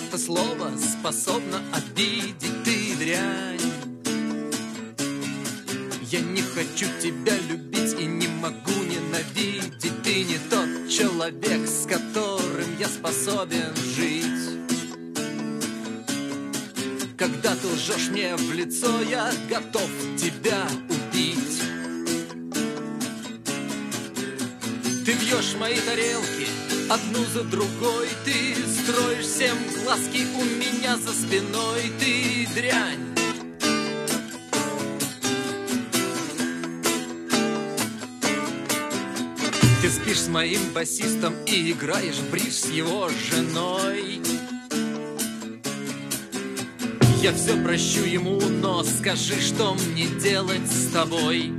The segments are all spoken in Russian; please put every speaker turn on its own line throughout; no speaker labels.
это слово способно обидеть, ты дрянь. Я не хочу тебя любить и не могу ненавидеть. Ты не тот человек, с которым я способен жить. Когда ты лжешь мне в лицо, я готов тебя убить. Ты бьешь мои тарелки одну за другой. Ты строишь всем глазки у меня за спиной. Ты дрянь. Ты спишь с моим басистом и играешь в бридж с его женой. Я все прощу ему, но скажи, что мне делать с тобой?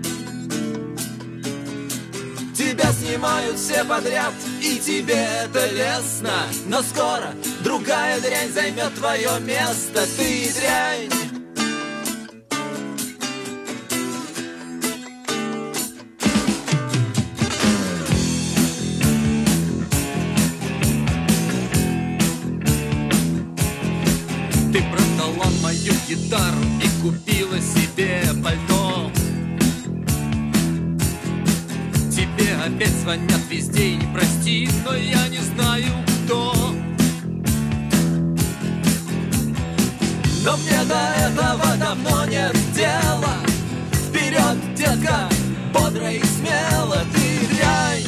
Тебя снимают все подряд, и тебе это лестно. Но скоро другая дрянь займет твое место. Ты дрянь. Ты продала мою гитару и купила себе пальто. Тебе опять звонят везде и не прости, но я не знаю кто. Но мне до этого давно нет дела. Вперед, детка, бодро и смело, ты дрянь.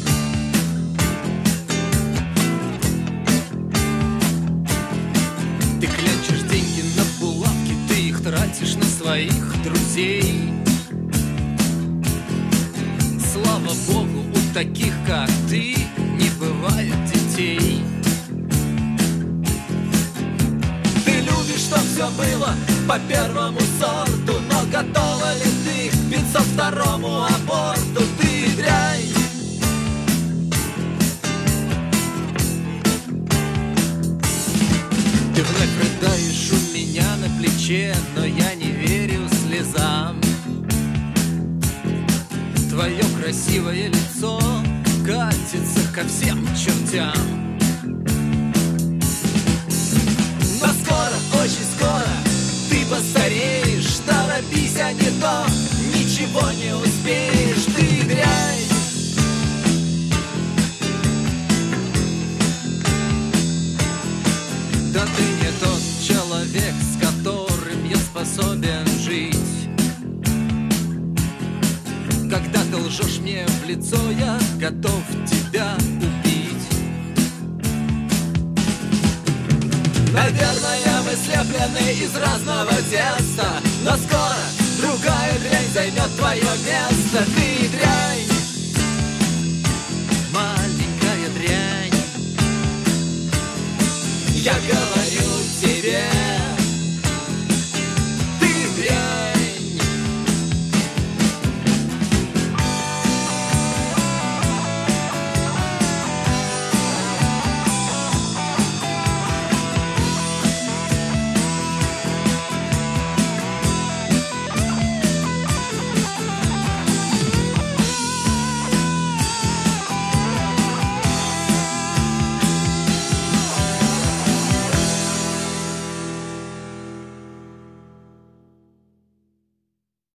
Ты клянчишь деньги на булавки, ты их тратишь на своих друзей. Слава богу, у таких, как ты, не бывает детей. Ты любишь, чтоб все было по первому сорту, но готова ли ты к 502-му аборту? Ты дрянь. Ты вновь рыдаешь у меня на плече, но я не верю слезам. Твое красивое лицо катится ко всем чертям. Но скоро, очень скоро ты постареешь. Торопись, а не то ничего не успеешь. Ты дрянь. Да ты не тот человек, с которым я способен жить. Когда ты лжешь мне в лицо, я готов тебя убить. Наверное, мы слеплены из разного теста, но скоро другая дрянь займет твое место. Ты дрянь. Маленькая дрянь. Я говорю.